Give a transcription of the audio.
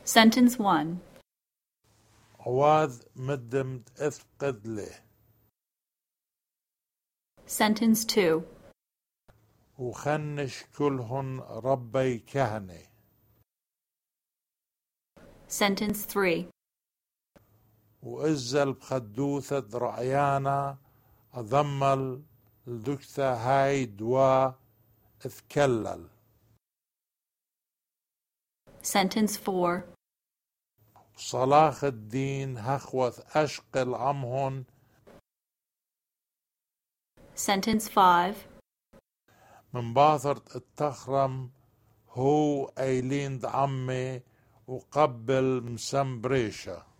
Sentence 1. عواذ مدمت اثقد له. Sentence 2. وخنش كلهن ربي كهنة. Sentence 3. وإزل بخدوثة رعيانا أضمل الدكتة هاي دوا اثكلل. Sentence 4. صلاح الدين هخوث أشقل عمهن. Sentence 5. من باثرة التخرم هو أيلين عمي وقبل مسمبريشة.